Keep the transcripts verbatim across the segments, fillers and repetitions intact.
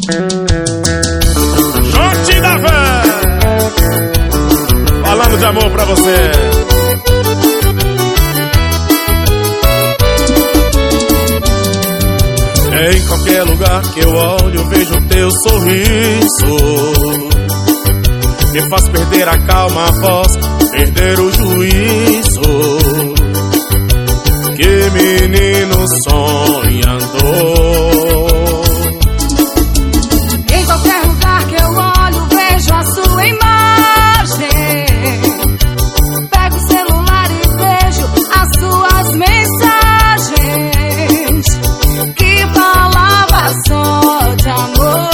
Jote da Fé, falando de amor pra você. Em qualquer lugar que eu olho, vejo teu sorriso. Me faz perder a calma, a voz, perder o juízo. Que menino sonhador. Em qualquer lugar que eu olho, vejo a sua imagem. Pego o celular e vejo as suas mensagens que falava só de amor.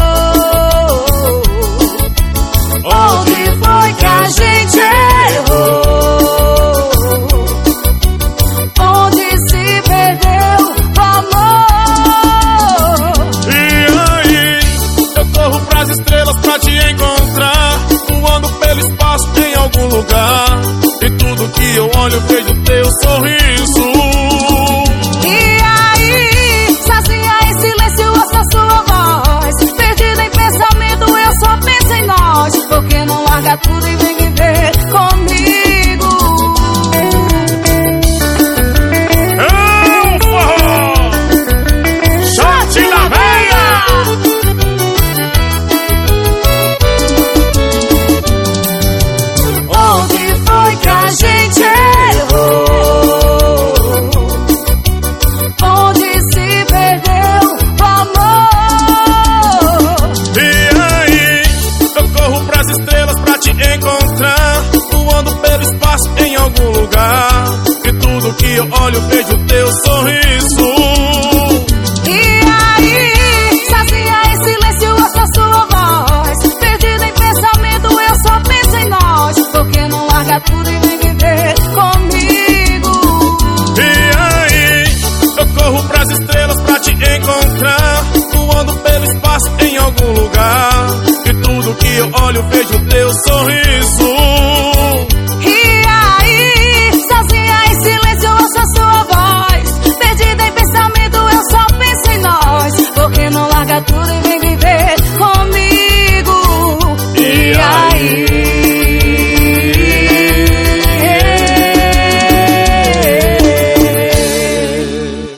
Onde foi que a gente errou? Onde se perdeu o amor? E aí, eu corro pras estrelas pra te encontrar, voando pelo espaço em algum lugar. E tudo que eu olho, vejo teu sorriso. E aí, sozinha em silêncio, ouço a sua voz. Perdida em pensamento, eu só penso em nós. Por que não larga tudo e vem viver comigo? É o forró, Jote da Veia. Onde foi que a gente errou? Onde se perdeu o amor? E aí, eu corro pras estrelas pra te encontrar, voando pelo espaço em algum lugar. E tudo que eu olho, vejo teu sorriso. E aí, sozinha em silêncio, ouço a sua voz. Perdida em pensamento, eu só penso em nós. Por que não larga tudo e vem viver comigo? E aí, eu corro pras estrelas pra te encontrar, voando pelo espaço em algum lugar. E tudo que eu olho, vejo teu sorriso.